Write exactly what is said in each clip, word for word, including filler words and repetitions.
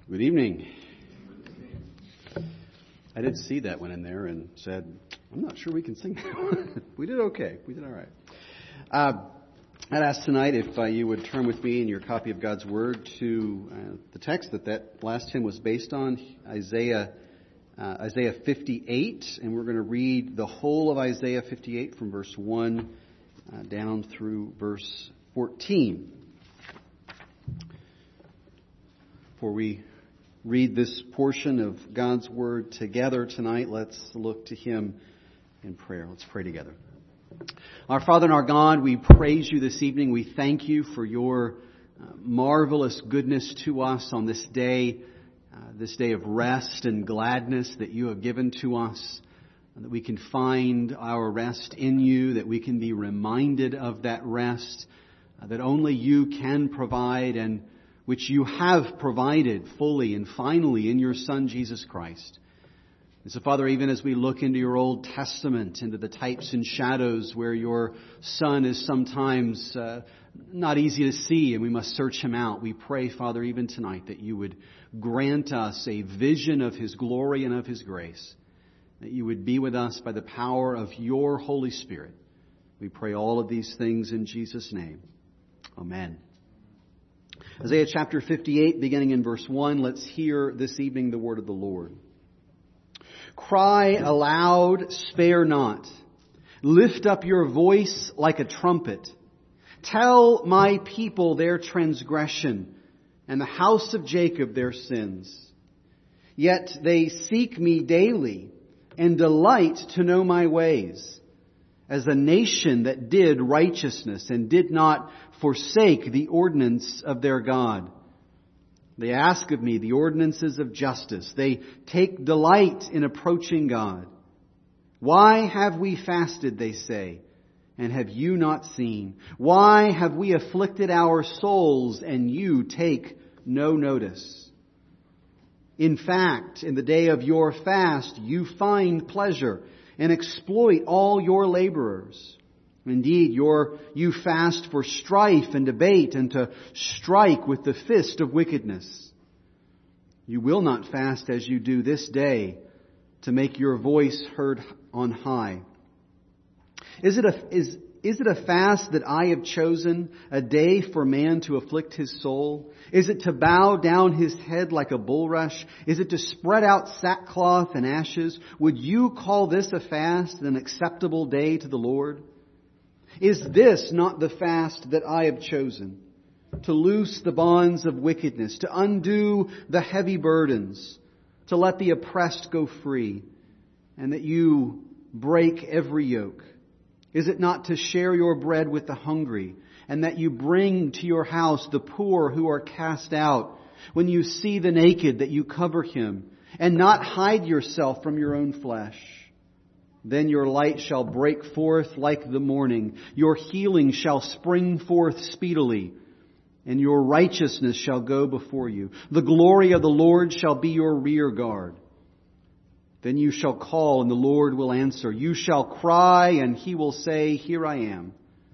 Good evening. I did see that one in there and said, I'm not sure we can sing that. We did okay. We did all right. Uh, I'd ask tonight if uh, you would turn with me in your copy of God's Word to uh, the text that that last hymn was based on, Isaiah uh, Isaiah fifty-eight, and we're going to read the whole of Isaiah fifty-eight from verse one uh, down through verse fourteen. Before we read this portion of God's Word together tonight, let's look to Him in prayer. Let's pray together. Our Father and our God, we praise You this evening. We thank You for Your uh, marvelous goodness to us on this day, uh, this day of rest and gladness that You have given to us, that we can find our rest in You, that we can be reminded of that rest, uh, that only You can provide and which You have provided fully and finally in Your Son, Jesus Christ. And so, Father, even as we look into Your Old Testament, into the types and shadows where Your Son is sometimes uh, not easy to see and we must search Him out, we pray, Father, even tonight that You would grant us a vision of His glory and of His grace, that You would be with us by the power of Your Holy Spirit. We pray all of these things in Jesus' name. Amen. Isaiah chapter fifty-eight, beginning in verse one, let's hear this evening the word of the Lord. Cry aloud, spare not. Lift up your voice like a trumpet. Tell my people their transgression, and the house of Jacob their sins. Yet they seek me daily, and delight to know my ways, as a nation that did righteousness and did not forsake the ordinance of their God. They ask of me the ordinances of justice. They take delight in approaching God. Why have we fasted, they say, and have You not seen? Why have we afflicted our souls, and You take no notice? In fact, in the day of Your fast, You find pleasure and exploit all Your laborers. Indeed, your, you fast for strife and debate and to strike with the fist of wickedness. You will not fast as you do this day to make your voice heard on high. Is it a, is, is it a fast that I have chosen, a day for man to afflict his soul? Is it to bow down his head like a bulrush? Is it to spread out sackcloth and ashes? Would you call this a fast, an acceptable day to the Lord? Is this not the fast that I have chosen? To loose the bonds of wickedness, to undo the heavy burdens, to let the oppressed go free, and that You break every yoke? Is it not to share Your bread with the hungry, and that You bring to Your house the poor who are cast out? When You see the naked, that You cover him, and not hide Yourself from Your own flesh? Then Your light shall break forth like the morning. Your healing shall spring forth speedily, and Your righteousness shall go before You. The glory of the Lord shall be Your rear guard. Then you shall call, and the Lord will answer. You shall cry, and He will say, Here I am.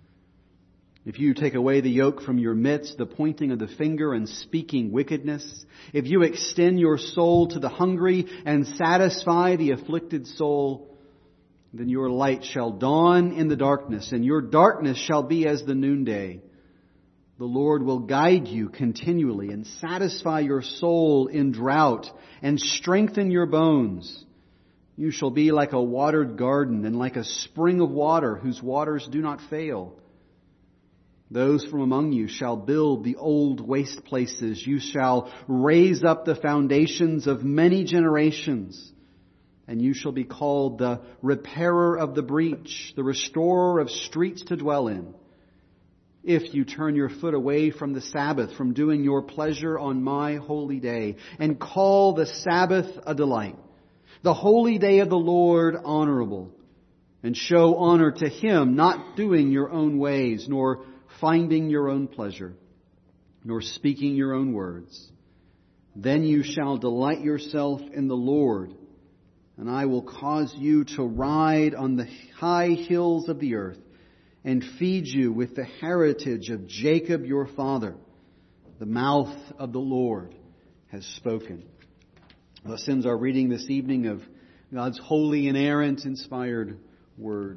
If You take away the yoke from your midst, the pointing of the finger and speaking wickedness, if You extend Your soul to the hungry and satisfy the afflicted soul, then Your light shall dawn in the darkness, and Your darkness shall be as the noonday. The Lord will guide you continually and satisfy your soul in drought and strengthen your bones. You shall be like a watered garden and like a spring of water whose waters do not fail. Those from among you shall build the old waste places. You shall raise up the foundations of many generations. And you shall be called the repairer of the breach, the restorer of streets to dwell in. If you turn your foot away from the Sabbath, from doing your pleasure on my holy day, and call the Sabbath a delight, the holy day of the Lord honorable, and show honor to Him, not doing your own ways, nor finding your own pleasure, nor speaking your own words, then you shall delight yourself in the Lord, and I will cause you to ride on the high hills of the earth and feed you with the heritage of Jacob your father. The mouth of the Lord has spoken. Thus ends our reading this evening of God's holy, inerrant, inspired Word.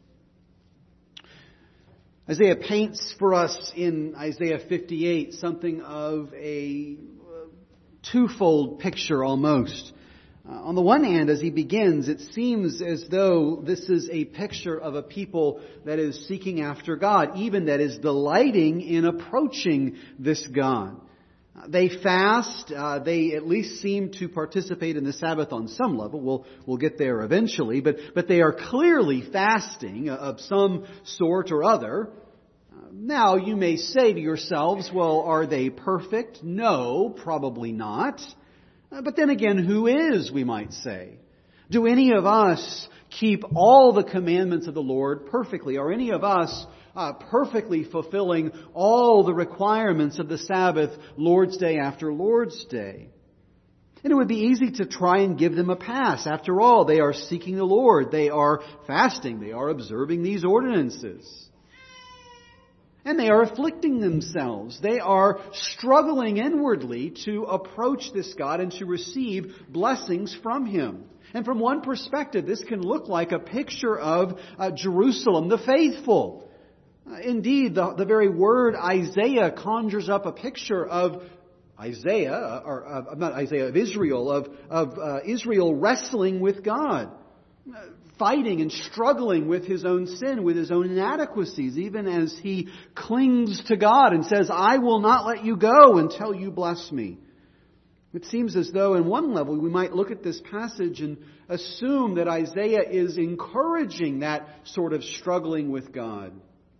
Isaiah paints for us in Isaiah fifty-eight something of a twofold picture almost. Uh, on the one hand, as he begins, it seems as though this is a picture of a people that is seeking after God, even that is delighting in approaching this God. Uh, they fast. Uh, they at least seem to participate in the Sabbath on some level. We'll we'll get there eventually, but but they are clearly fasting of some sort or other. Uh, now, you may say to yourselves, well, are they perfect? No, probably not. But then again, who is, we might say? Do any of us keep all the commandments of the Lord perfectly? Are any of us uh, perfectly fulfilling all the requirements of the Sabbath, Lord's Day after Lord's Day? And it would be easy to try and give them a pass. After all, they are seeking the Lord. They are fasting. They are observing these ordinances. And they are afflicting themselves. They are struggling inwardly to approach this God and to receive blessings from Him. And from one perspective, this can look like a picture of uh, Jerusalem, the faithful. Uh, indeed, the, the very word Isaiah conjures up a picture of Isaiah, or uh, not Isaiah, of Israel, of, of uh, Israel wrestling with God. Uh, fighting and struggling with his own sin, with his own inadequacies, even as he clings to God and says, I will not let you go until you bless me. It seems as though, in one level, we might look at this passage and assume that Isaiah is encouraging that sort of struggling with God.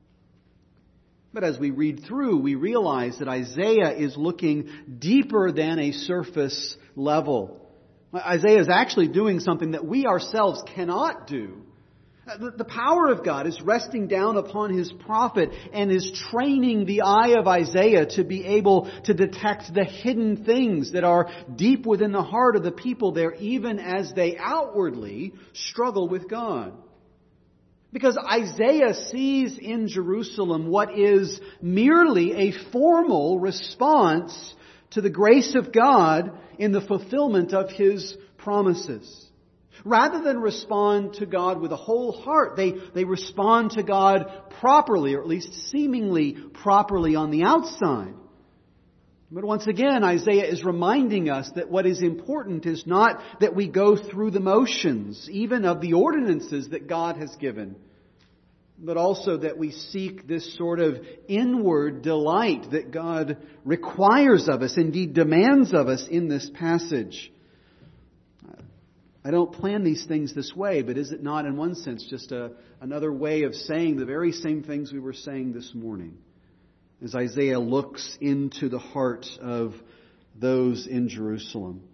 But as we read through, we realize that Isaiah is looking deeper than a surface level. Isaiah is actually doing something that we ourselves cannot do. The power of God is resting down upon His prophet and is training the eye of Isaiah to be able to detect the hidden things that are deep within the heart of the people there, even as they outwardly struggle with God. Because Isaiah sees in Jerusalem what is merely a formal response to the grace of God in the fulfillment of His promises. Rather than respond to God with a whole heart, they, they respond to God properly, or at least seemingly properly on the outside. But once again, Isaiah is reminding us that what is important is not that we go through the motions, even of the ordinances that God has given, but also that we seek this sort of inward delight that God requires of us, indeed demands of us in this passage. I don't plan these things this way, but is it not in one sense just a, another way of saying the very same things we were saying this morning? As Isaiah looks into the heart of those in Jerusalem.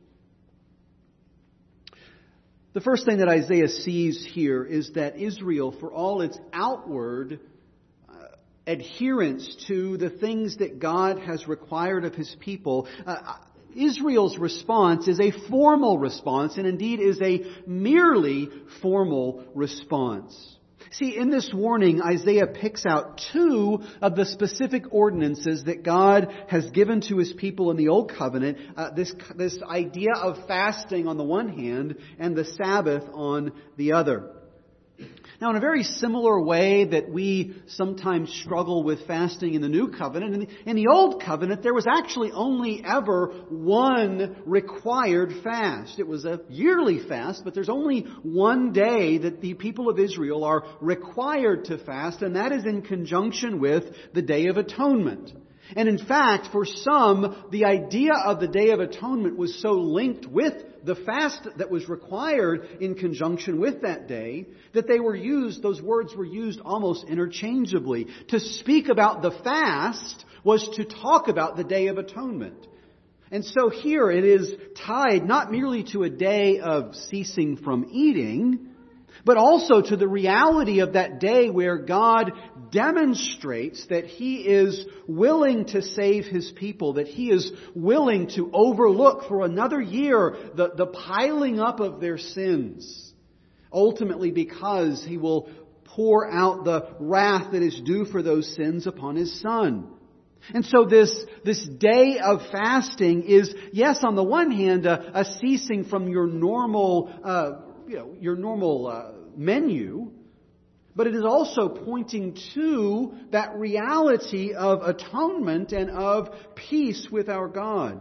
The first thing that Isaiah sees here is that Israel, for all its outward uh, adherence to the things that God has required of His people, uh, Israel's response is a formal response, and indeed is a merely formal response. See, in this warning, Isaiah picks out two of the specific ordinances that God has given to His people in the Old Covenant. Uh, this, this idea of fasting on the one hand and the Sabbath on the other. Now, in a very similar way that we sometimes struggle with fasting in the New Covenant, in the, in the Old Covenant, there was actually only ever one required fast. It was a yearly fast, but there's only one day that the people of Israel are required to fast, and that is in conjunction with the Day of Atonement. And in fact, for some, the idea of the Day of Atonement was so linked with the fast that was required in conjunction with that day that they were used, those words were used almost interchangeably. To speak about the fast was to talk about the Day of Atonement. And so here it is tied not merely to a day of ceasing from eating, but also to the reality of that day where God demonstrates that He is willing to save His people, that He is willing to overlook for another year the, the piling up of their sins. Ultimately because He will pour out the wrath that is due for those sins upon His Son. And so this, this day of fasting is, yes, on the one hand, a, a ceasing from your normal, uh, you know, your normal uh, menu, but it is also pointing to that reality of atonement and of peace with our God.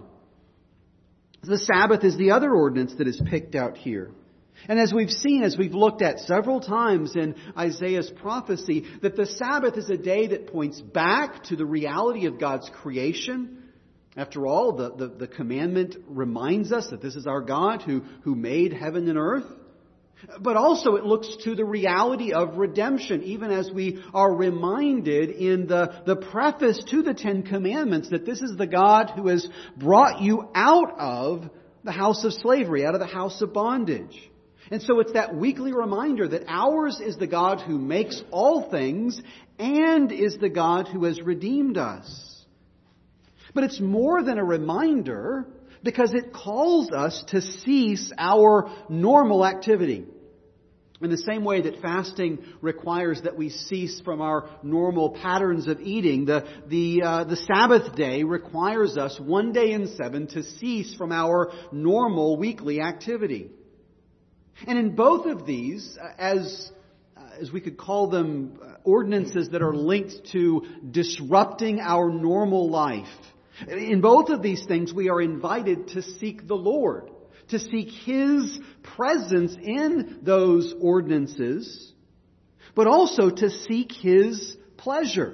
The Sabbath is the other ordinance that is picked out here. And as we've seen, as we've looked at several times in Isaiah's prophecy, that the Sabbath is a day that points back to the reality of God's creation. After all, the, the, the commandment reminds us that this is our God who, who made heaven and earth. But also it looks to the reality of redemption, even as we are reminded in the, the preface to the Ten Commandments that this is the God who has brought you out of the house of slavery, out of the house of bondage. And so it's that weekly reminder that ours is the God who makes all things and is the God who has redeemed us. But it's more than a reminder because it calls us to cease our normal activity. In the same way that fasting requires that we cease from our normal patterns of eating, the, the, uh, the Sabbath day requires us one day in seven to cease from our normal weekly activity. And in both of these, as, as we could call them, ordinances that are linked to disrupting our normal life, in both of these things we are invited to seek the Lord, to seek His presence in those ordinances, but also to seek His pleasure.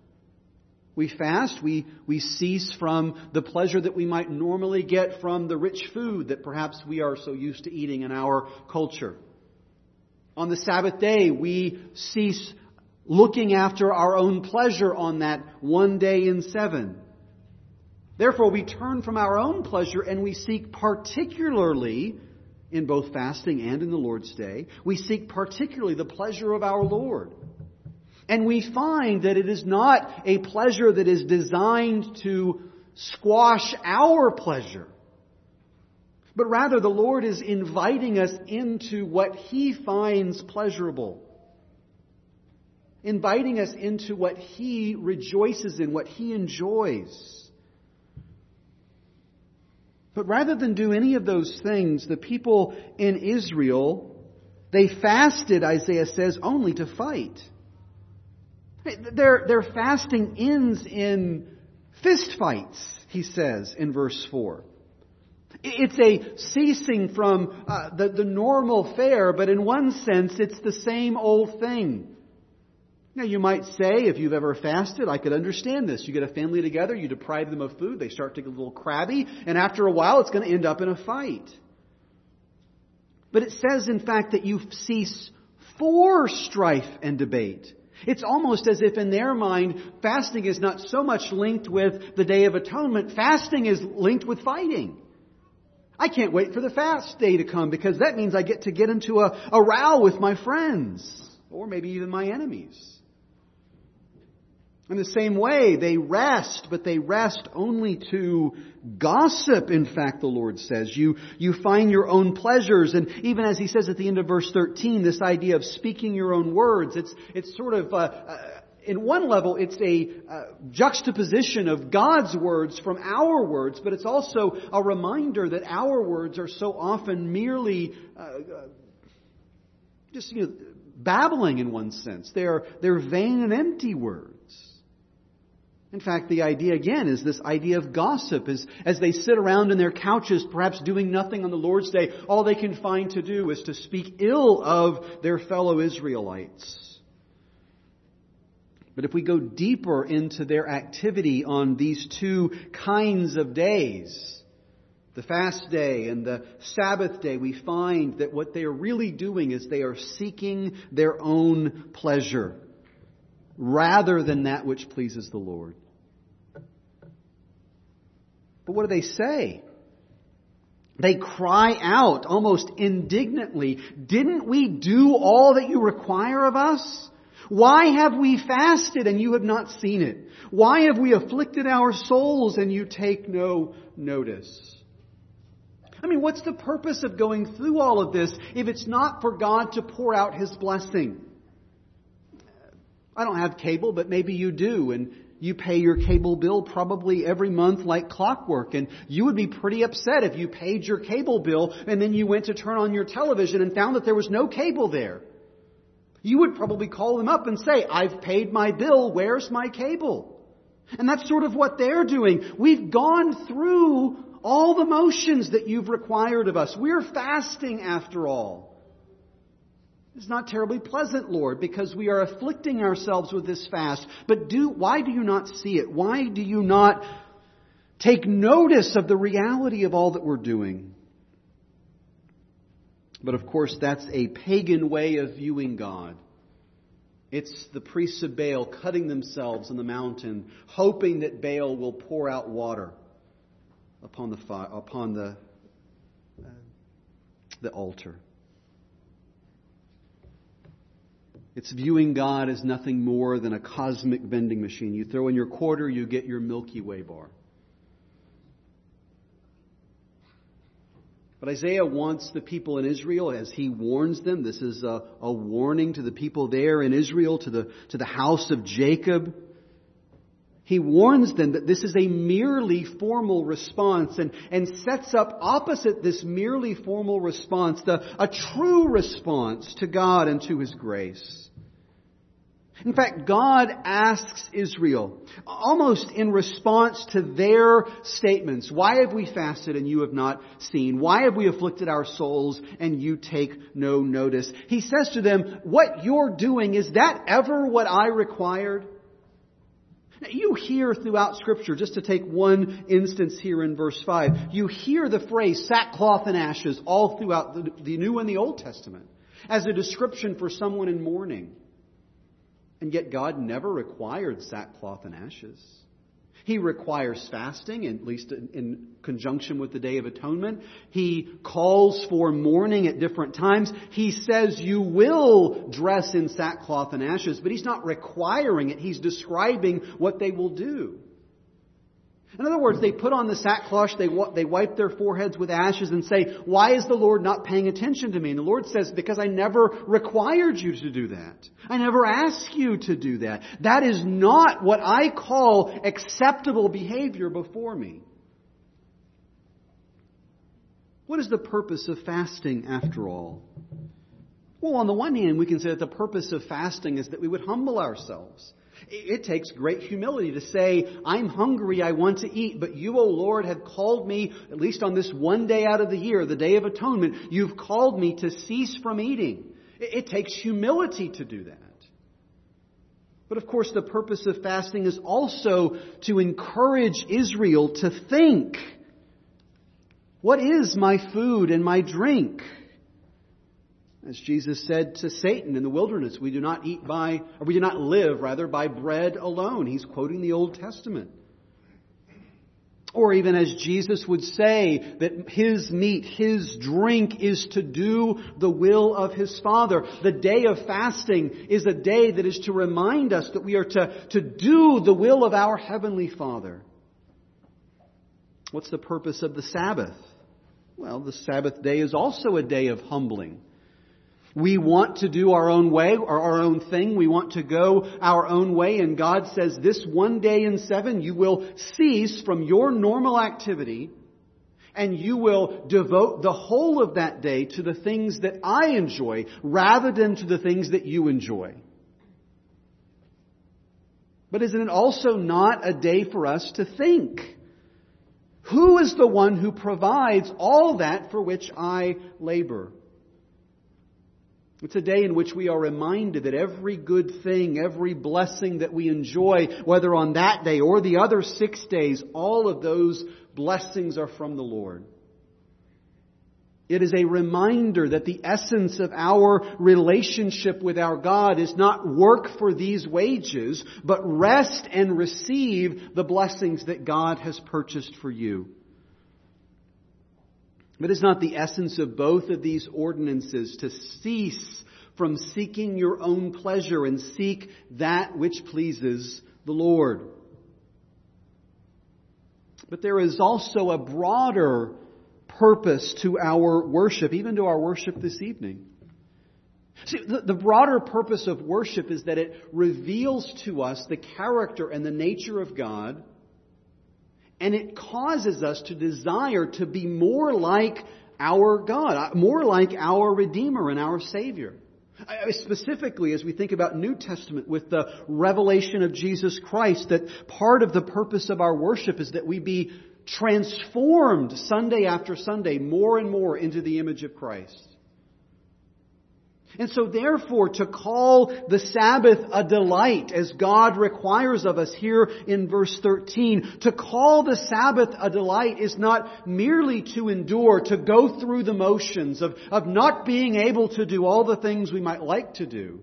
We fast, we, we cease from the pleasure that we might normally get from the rich food that perhaps we are so used to eating in our culture. On the Sabbath day, we cease looking after our own pleasure on that one day in seven. Therefore, we turn from our own pleasure and we seek particularly, in both fasting and in the Lord's Day, we seek particularly the pleasure of our Lord. And we find that it is not a pleasure that is designed to squash our pleasure, but rather the Lord is inviting us into what He finds pleasurable, inviting us into what He rejoices in, what He enjoys. But rather than do any of those things, the people in Israel, they fasted, Isaiah says, only to fight. Their, their fasting ends in fist fights, he says in verse four. It's a ceasing from uh, the, the normal fare, but in one sense it's the same old thing. Now you might say, if you've ever fasted, I could understand this. You get a family together, you deprive them of food, they start to get a little crabby, and after a while it's going to end up in a fight. But it says, in fact, that you cease for strife and debate. It's almost as if in their mind, fasting is not so much linked with the Day of Atonement. Fasting is linked with fighting. I can't wait for the fast day to come because that means I get to get into a, a row with my friends or maybe even my enemies. In the same way, they rest, but they rest only to gossip, in fact, the Lord says. You, you find your own pleasures, and even as He says at the end of verse thirteen, this idea of speaking your own words, it's, it's sort of, uh, uh, in one level, it's a uh, juxtaposition of God's words from our words, but it's also a reminder that our words are so often merely uh, uh, just, you know, babbling in one sense. They're, they're vain and empty words. In fact, the idea again is this idea of gossip. As, as they sit around in their couches, perhaps doing nothing on the Lord's Day, all they can find to do is to speak ill of their fellow Israelites. But if we go deeper into their activity on these two kinds of days, the fast day and the Sabbath day, we find that what they are really doing is they are seeking their own pleasure rather than that which pleases the Lord. But what do they say? They cry out almost indignantly, "Didn't we do all that you require of us? Why have we fasted and you have not seen it? Why have we afflicted our souls and you take no notice?" I mean, what's the purpose of going through all of this if it's not for God to pour out His blessing? I don't have cable, but maybe you do, and you pay your cable bill probably every month like clockwork. And you would be pretty upset if you paid your cable bill and then you went to turn on your television and found that there was no cable there. You would probably call them up and say, I've paid my bill, where's my cable? And that's sort of what they're doing. We've gone through all the motions that you've required of us. We're fasting after all. It's not terribly pleasant, Lord, because we are afflicting ourselves with this fast. But do why do you not see it? Why do you not take notice of the reality of all that we're doing? But of course, that's a pagan way of viewing God. It's the priests of Baal cutting themselves on the mountain, hoping that Baal will pour out water upon the fire, upon the uh, the altar. It's viewing God as nothing more than a cosmic vending machine. You throw in your quarter, you get your Milky Way bar. But Isaiah wants the people in Israel, as he warns them, this is a, a warning to the people there in Israel, to the, to the house of Jacob. He warns them that this is a merely formal response and, and sets up opposite this merely formal response the, a true response to God and to His grace. In fact, God asks Israel, almost in response to their statements, why have we fasted and you have not seen? Why have we afflicted our souls and you take no notice? He says to them, what you're doing, is that ever what I required? You hear throughout Scripture, just to take one instance here in verse five, you hear the phrase sackcloth and ashes all throughout the, the New and the Old Testament as a description for someone in mourning. And yet God never required sackcloth and ashes. He requires fasting, at least in conjunction with the Day of Atonement. He calls for mourning at different times. He says you will dress in sackcloth and ashes, but He's not requiring it. He's describing what they will do. In other words, they put on the sackcloth, they, they wipe their foreheads with ashes and say, why is the Lord not paying attention to me? And the Lord says, because I never required you to do that. I never asked you to do that. That is not what I call acceptable behavior before me. What is the purpose of fasting after all? Well, on the one hand, we can say that the purpose of fasting is that we would humble ourselves. It takes great humility to say, I'm hungry, I want to eat, but you, O Lord, have called me, at least on this one day out of the year, the Day of Atonement, you've called me to cease from eating. It takes humility to do that. But of course, the purpose of fasting is also to encourage Israel to think, what is my food and my drink? As Jesus said to Satan in the wilderness, we do not eat by, or we do not live, rather, by bread alone. He's quoting the Old Testament. Or even as Jesus would say that His meat, His drink is to do the will of His Father. The day of fasting is a day that is to remind us that we are to, to do the will of our Heavenly Father. What's the purpose of the Sabbath? Well, the Sabbath day is also a day of humbling. We want to do our own way or our own thing. We want to go our own way. And God says this one day in seven, you will cease from your normal activity and you will devote the whole of that day to the things that I enjoy rather than to the things that you enjoy. But isn't it also not a day for us to think? Who is the one who provides all that for which I labor? It's a day in which we are reminded that every good thing, every blessing that we enjoy, whether on that day or the other six days, all of those blessings are from the Lord. It is a reminder that the essence of our relationship with our God is not work for these wages, but rest and receive the blessings that God has purchased for you. But is not the essence of both of these ordinances to cease from seeking your own pleasure and seek that which pleases the Lord? But there is also a broader purpose to our worship, even to our worship this evening. See, the, the broader purpose of worship is that it reveals to us the character and the nature of God, and it causes us to desire to be more like our God, more like our Redeemer and our Savior. Specifically, as we think about New Testament with the revelation of Jesus Christ, that part of the purpose of our worship is that we be transformed Sunday after Sunday more and more into the image of Christ. And so therefore, to call the Sabbath a delight, as God requires of us here in verse thirteen, to call the Sabbath a delight is not merely to endure, to go through the motions of, of not being able to do all the things we might like to do.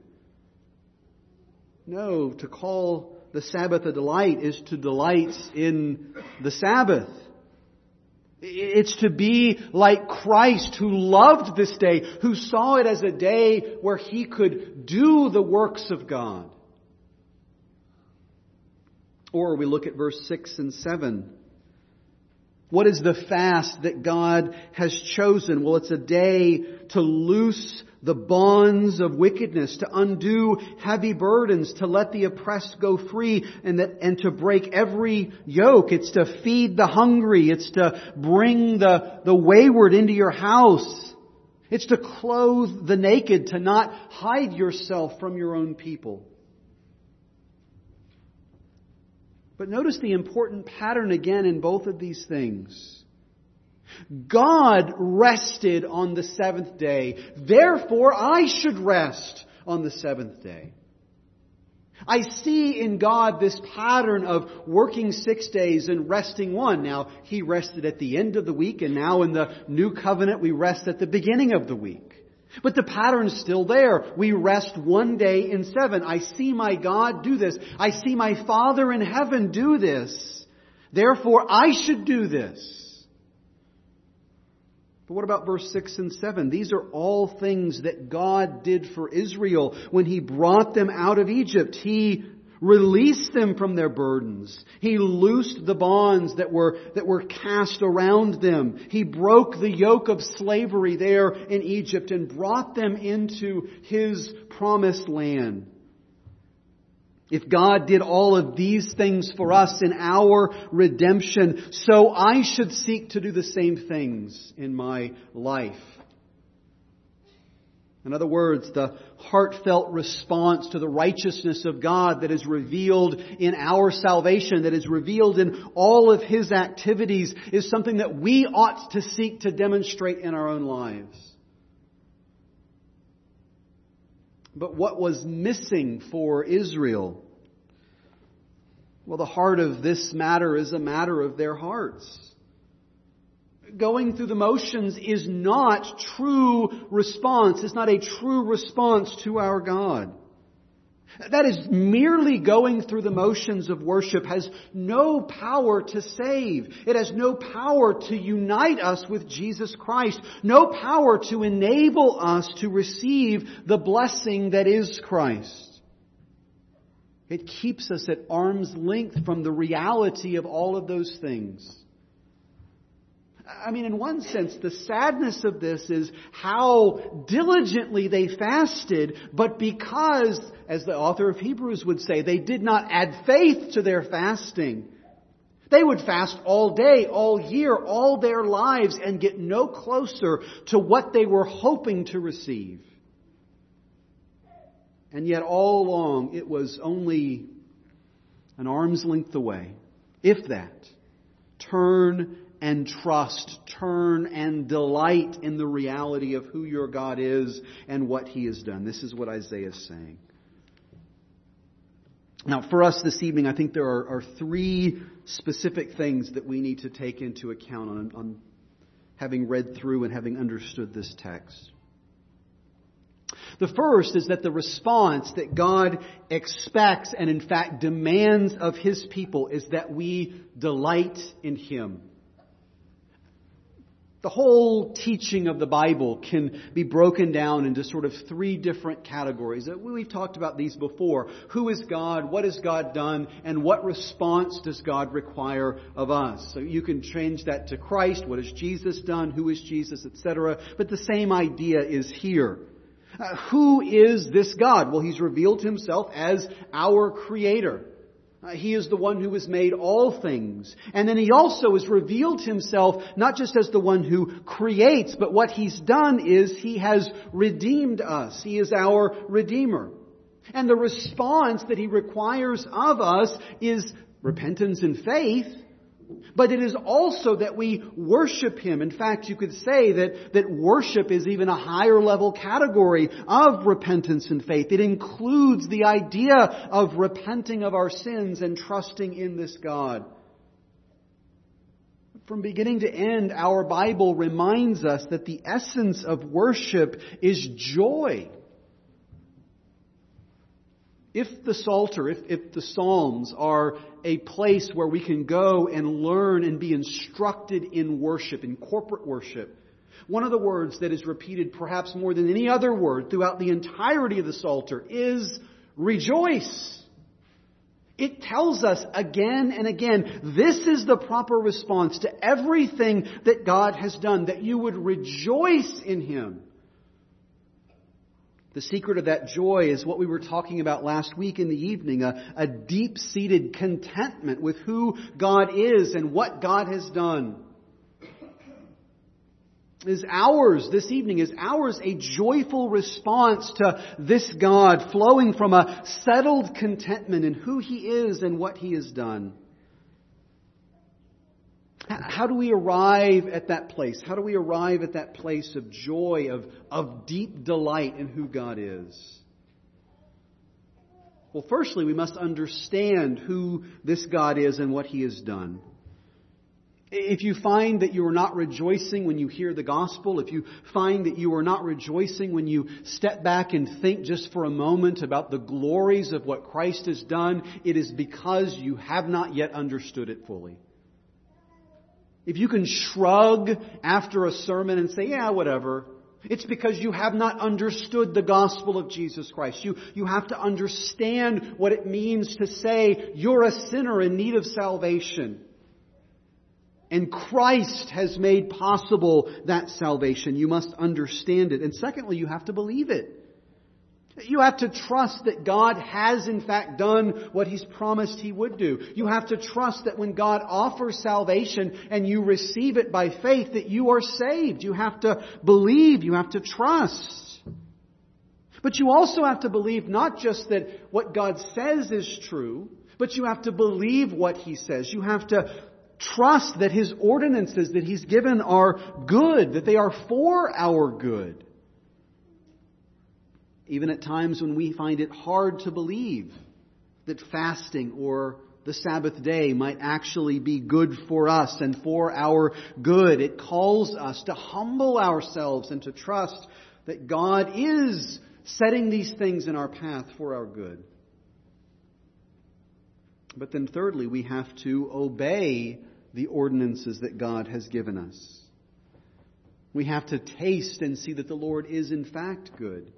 No, to call the Sabbath a delight is to delight in the Sabbath. It's to be like Christ, who loved this day, who saw it as a day where He could do the works of God. Or we look at verse six and seven. What is the fast that God has chosen? Well, it's a day to loose the bonds of wickedness, to undo heavy burdens, to let the oppressed go free, and that, and to break every yoke. It's to feed the hungry. It's to bring the, the wayward into your house. It's to clothe the naked, to not hide yourself from your own people. But notice the important pattern again in both of these things. God rested on the seventh day. Therefore, I should rest on the seventh day. I see in God this pattern of working six days and resting one. Now, He rested at the end of the week, and now in the new covenant we rest at the beginning of the week. But the pattern's still there. We rest one day in seven. I see my God do this. I see my Father in heaven do this. Therefore, I should do this. But what about verse six and seven? These are all things that God did for Israel when He brought them out of Egypt. He released them from their burdens. He loosed the bonds that were, that were cast around them. He broke the yoke of slavery there in Egypt and brought them into His promised land. If God did all of these things for us in our redemption, so I should seek to do the same things in my life. In other words, the heartfelt response to the righteousness of God that is revealed in our salvation, that is revealed in all of His activities, is something that we ought to seek to demonstrate in our own lives. But what was missing for Israel? Well, the heart of this matter is a matter of their hearts. Going through the motions is not true response. It's not a true response to our God. That is merely going through the motions of worship has no power to save. It has no power to unite us with Jesus Christ. No power to enable us to receive the blessing that is Christ. It keeps us at arm's length from the reality of all of those things. I mean, in one sense, the sadness of this is how diligently they fasted, but because, as the author of Hebrews would say, they did not add faith to their fasting. They would fast all day, all year, all their lives, and get no closer to what they were hoping to receive. And yet all along, it was only an arm's length away, if that. Turn and trust, turn and delight in the reality of who your God is and what He has done. This is what Isaiah is saying. Now, for us this evening, I think there are, are three specific things that we need to take into account on, on having read through and having understood this text. The first is that the response that God expects and in fact demands of His people is that we delight in Him. The whole teaching of the Bible can be broken down into sort of three different categories. We've talked about these before. Who is God? What has God done? And what response does God require of us? So you can change that to Christ. What has Jesus done? Who is Jesus? et cetera. But the same idea is here. Uh, who is this God? Well, He's revealed Himself as our Creator. Uh, he is the one who has made all things. And then He also has revealed Himself not just as the one who creates, but what He's done is He has redeemed us. He is our Redeemer. And the response that He requires of us is repentance and faith, but it is also that we worship Him. In fact, you could say that, that worship is even a higher level category of repentance and faith. It includes the idea of repenting of our sins and trusting in this God. From beginning to end, our Bible reminds us that the essence of worship is joy. If the Psalter, if, if the Psalms are a place where we can go and learn and be instructed in worship, in corporate worship, one of the words that is repeated perhaps more than any other word throughout the entirety of the Psalter is rejoice. It tells us again and again, this is the proper response to everything that God has done, that you would rejoice in Him. The secret of that joy is what we were talking about last week in the evening, a, a deep-seated contentment with who God is and what God has done. Is ours, this evening, is ours a joyful response to this God flowing from a settled contentment in who He is and what He has done? How do we arrive at that place? How do we arrive at that place of joy, of, of deep delight in who God is? Well, firstly, we must understand who this God is and what He has done. If you find that you are not rejoicing when you hear the gospel, if you find that you are not rejoicing when you step back and think just for a moment about the glories of what Christ has done, it is because you have not yet understood it fully. If you can shrug after a sermon and say, yeah, whatever, it's because you have not understood the gospel of Jesus Christ. You, you have to understand what it means to say you're a sinner in need of salvation. And Christ has made possible that salvation. You must understand it. And secondly, you have to believe it. You have to trust that God has in fact done what He's promised He would do. You have to trust that when God offers salvation and you receive it by faith, that you are saved. You have to believe. You have to trust. But you also have to believe not just that what God says is true, but you have to believe what He says. You have to trust that His ordinances that He's given are good, that they are for our good. Even at times when we find it hard to believe that fasting or the Sabbath day might actually be good for us and for our good, it calls us to humble ourselves and to trust that God is setting these things in our path for our good. But then thirdly, we have to obey the ordinances that God has given us. We have to taste and see that the Lord is in fact good.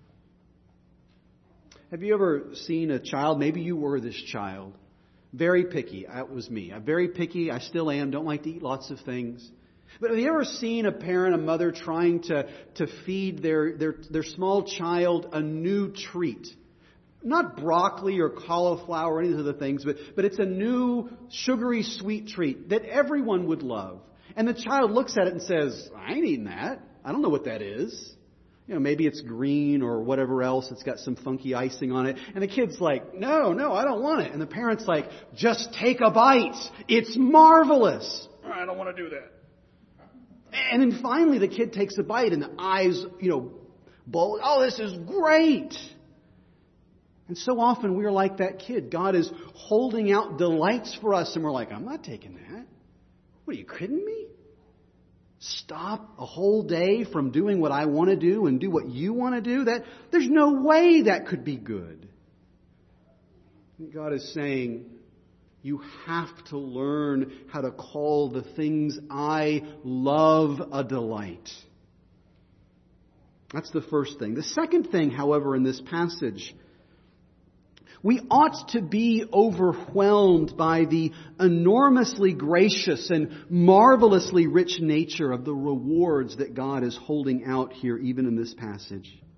Have you ever seen a child? Maybe you were this child. Very picky. That was me. I'm very picky. I still am. Don't like to eat lots of things. But have you ever seen a parent, a mother trying to, to feed their, their, their small child a new treat? Not broccoli or cauliflower or any of the other things, but, but it's a new sugary sweet treat that everyone would love. And the child looks at it and says, I ain't eating that. I don't know what that is. You know, maybe it's green or whatever else. It's got some funky icing on it. And the kid's like, no, no, I don't want it. And the parent's like, just take a bite. It's marvelous. I don't want to do that. And then finally the kid takes a bite and the eyes, you know, bulge. Oh, this is great. And so often we're like that kid. God is holding out delights for us and we're like, I'm not taking that. What, are you kidding me? Stop a whole day from doing what I want to do and do what you want to do? That there's no way that could be good. And God is saying, you have to learn how to call the things I love a delight. That's the first thing. The second thing, however, in this passage, we ought to be overwhelmed by the enormously gracious and marvelously rich nature of the rewards that God is holding out here, even in this passage.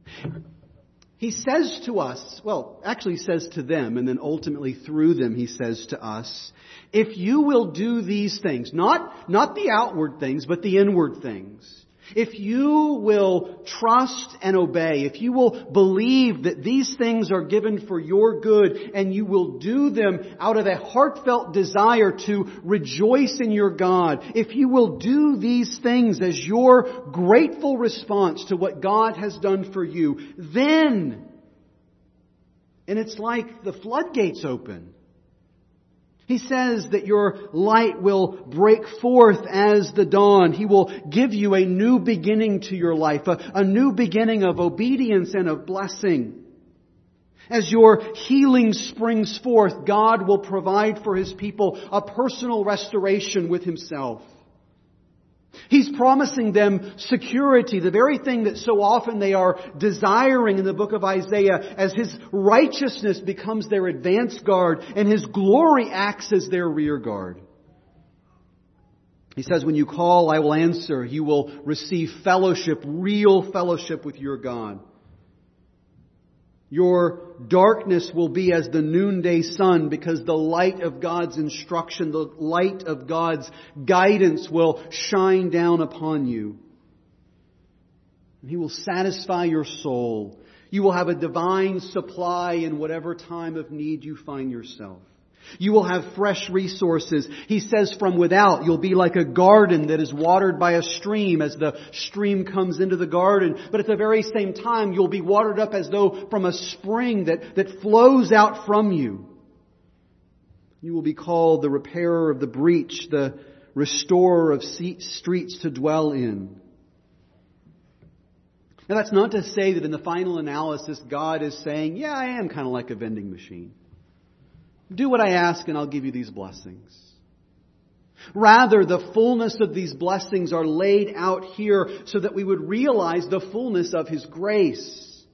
He says to us, well, actually he says to them, and then ultimately through them he says to us, if you will do these things, not, not the outward things, but the inward things, if you will trust and obey, if you will believe that these things are given for your good, and you will do them out of a heartfelt desire to rejoice in your God, if you will do these things as your grateful response to what God has done for you, then, and it's like the floodgates open. He says that your light will break forth as the dawn. He will give you a new beginning to your life, a, a new beginning of obedience and of blessing. As your healing springs forth, God will provide for His people a personal restoration with Himself. He's promising them security, the very thing that so often they are desiring in the book of Isaiah, as His righteousness becomes their advance guard and His glory acts as their rear guard. He says, when you call, I will answer. You will receive fellowship, real fellowship with your God. Your darkness will be as the noonday sun, because the light of God's instruction, the light of God's guidance will shine down upon you. And He will satisfy your soul. You will have a divine supply in whatever time of need you find yourself. You will have fresh resources. He says from without, you'll be like a garden that is watered by a stream as the stream comes into the garden. But at the very same time, you'll be watered up as though from a spring that, that flows out from you. You will be called the repairer of the breach, the restorer of streets to dwell in. Now that's not to say that in the final analysis, God is saying, yeah, I am kind of like a vending machine. Do what I ask and I'll give you these blessings. Rather, the fullness of these blessings are laid out here so that we would realize the fullness of His grace.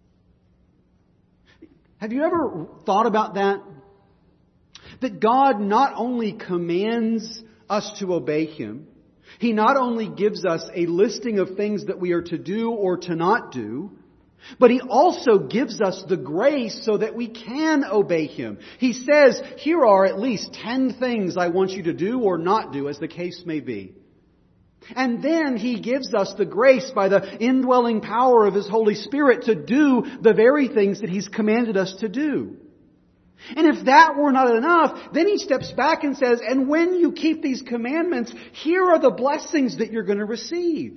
Have you ever thought about that? That God not only commands us to obey Him, He not only gives us a listing of things that we are to do or to not do, but He also gives us the grace so that we can obey Him. He says, here are at least ten things I want you to do or not do, as the case may be. And then He gives us the grace by the indwelling power of His Holy Spirit to do the very things that He's commanded us to do. And if that were not enough, then He steps back and says, and when you keep these commandments, here are the blessings that you're going to receive.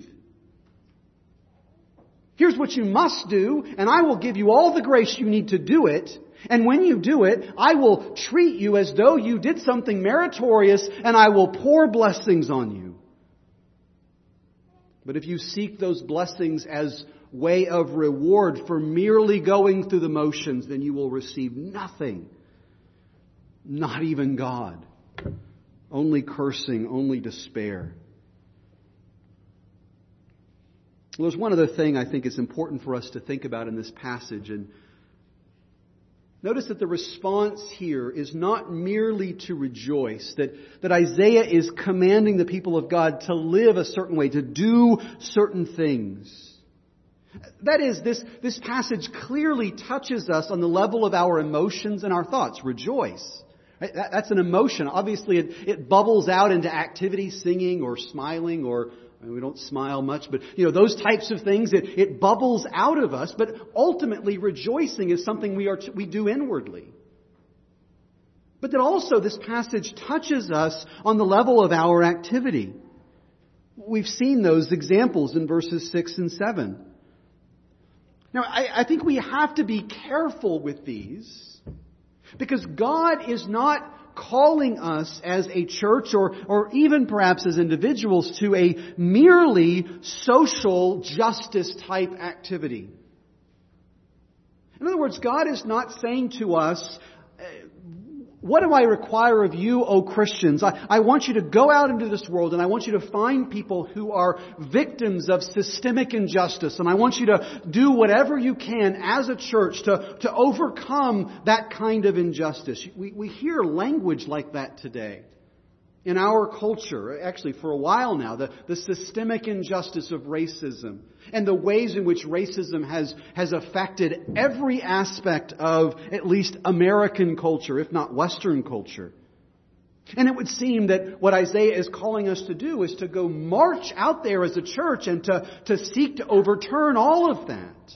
Here's what you must do, and I will give you all the grace you need to do it. And when you do it, I will treat you as though you did something meritorious, and I will pour blessings on you. But if you seek those blessings as way of reward for merely going through the motions, then you will receive nothing. Not even God. Only cursing, only despair. Well, there's one other thing I think is important for us to think about in this passage. And notice that the response here is not merely to rejoice. That, that Isaiah is commanding the people of God to live a certain way, to do certain things. That is, this, this passage clearly touches us on the level of our emotions and our thoughts. Rejoice. Right? That, that's an emotion. Obviously, it, it bubbles out into activity, singing or smiling or... We don't smile much, but you know, those types of things, it, it bubbles out of us. But ultimately, rejoicing is something we are to, we do inwardly. But that also this passage touches us on the level of our activity. We've seen those examples in verses six and seven. Now, I, I think we have to be careful with these, because God is not calling us as a church or, or even perhaps as individuals to a merely social justice type activity. In other words, God is not saying to us, what do I require of you, O Christians? I, I want you to go out into this world and I want you to find people who are victims of systemic injustice. And I want you to do whatever you can as a church to, to overcome that kind of injustice. We, we hear language like that today. In our culture, actually for a while now, the, the systemic injustice of racism and the ways in which racism has, has affected every aspect of at least American culture, if not Western culture. And it would seem that what Isaiah is calling us to do is to go march out there as a church and to, to seek to overturn all of that.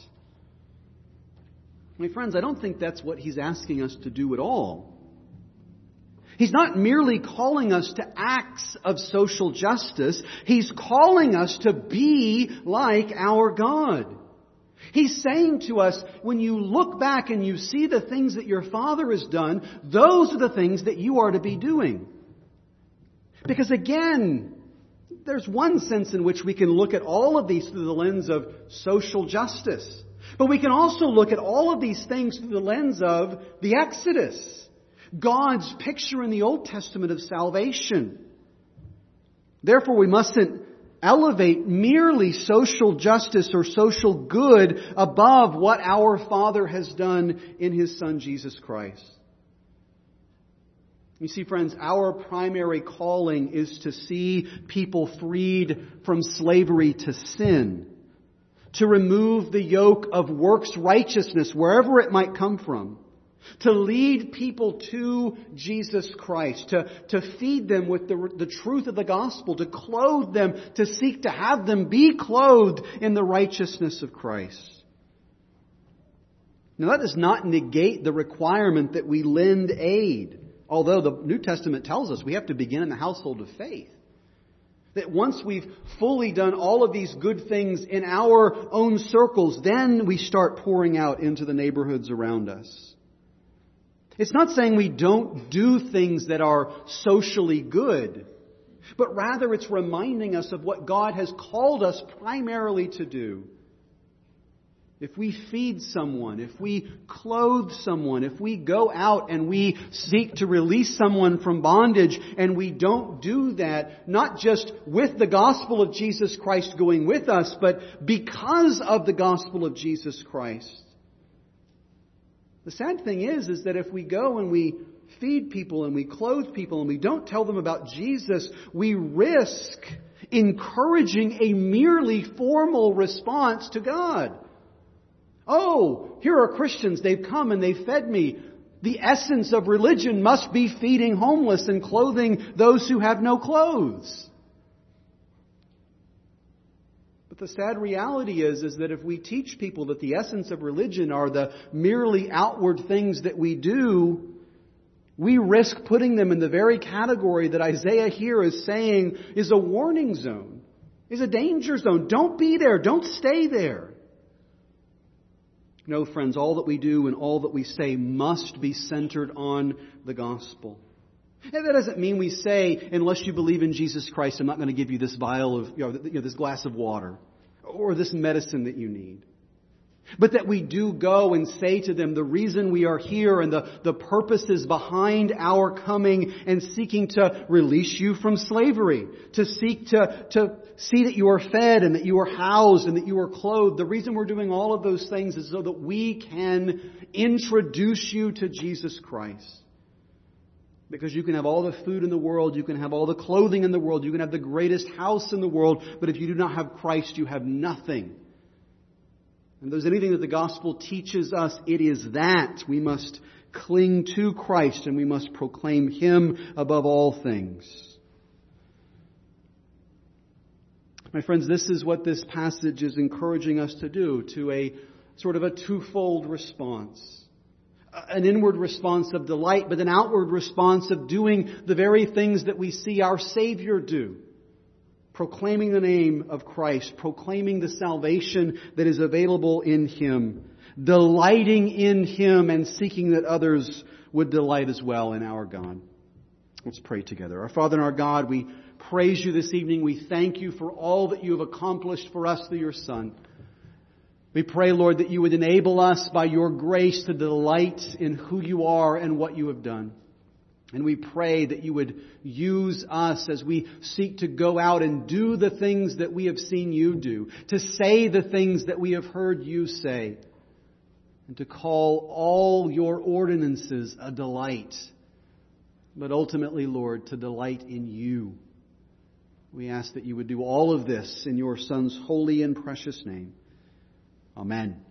My friends, I don't think that's what he's asking us to do at all. He's not merely calling us to acts of social justice. He's calling us to be like our God. He's saying to us, when you look back and you see the things that your Father has done, those are the things that you are to be doing. Because again, there's one sense in which we can look at all of these through the lens of social justice. But we can also look at all of these things through the lens of the Exodus. God's picture in the Old Testament of salvation. Therefore, we mustn't elevate merely social justice or social good above what our Father has done in His Son, Jesus Christ. You see, friends, our primary calling is to see people freed from slavery to sin, to remove the yoke of works righteousness wherever it might come from, to lead people to Jesus Christ, to, to feed them with the, the truth of the gospel, to clothe them, to seek to have them be clothed in the righteousness of Christ. Now that does not negate the requirement that we lend aid, although the New Testament tells us we have to begin in the household of faith. That once we've fully done all of these good things in our own circles, then we start pouring out into the neighborhoods around us. It's not saying we don't do things that are socially good, but rather it's reminding us of what God has called us primarily to do. If we feed someone, if we clothe someone, if we go out and we seek to release someone from bondage, and we don't do that, not just with the gospel of Jesus Christ going with us, but because of the gospel of Jesus Christ. The sad thing is, is that if we go and we feed people and we clothe people and we don't tell them about Jesus, we risk encouraging a merely formal response to God. Oh, here are Christians. They've come and they've fed me. The essence of religion must be feeding homeless and clothing those who have no clothes. But the sad reality is, is that if we teach people that the essence of religion are the merely outward things that we do, we risk putting them in the very category that Isaiah here is saying is a warning zone, is a danger zone. Don't be there. Don't stay there. No, friends, all that we do and all that we say must be centered on the gospel. And that doesn't mean we say, unless you believe in Jesus Christ, I'm not going to give you this vial of, you know, you know, this glass of water or this medicine that you need. But that we do go and say to them the reason we are here and the, the purposes behind our coming and seeking to release you from slavery, to seek to, to see that you are fed and that you are housed and that you are clothed. The reason we're doing all of those things is so that we can introduce you to Jesus Christ. Because you can have all the food in the world, you can have all the clothing in the world, you can have the greatest house in the world, but if you do not have Christ, you have nothing. And if there's anything that the gospel teaches us, it is that we must cling to Christ and we must proclaim Him above all things. My friends, this is what this passage is encouraging us to do, to a sort of a twofold response. An inward response of delight, but an outward response of doing the very things that we see our Savior do. Proclaiming the name of Christ, proclaiming the salvation that is available in Him, delighting in Him and seeking that others would delight as well in our God. Let's pray together. Our Father and our God, we praise You this evening. We thank You for all that You have accomplished for us through Your Son. We pray, Lord, that You would enable us by Your grace to delight in who You are and what You have done. And we pray that You would use us as we seek to go out and do the things that we have seen You do, to say the things that we have heard You say, and to call all Your ordinances a delight, but ultimately, Lord, to delight in you. We ask that you would do all of this in your Son's holy and precious name. Amen.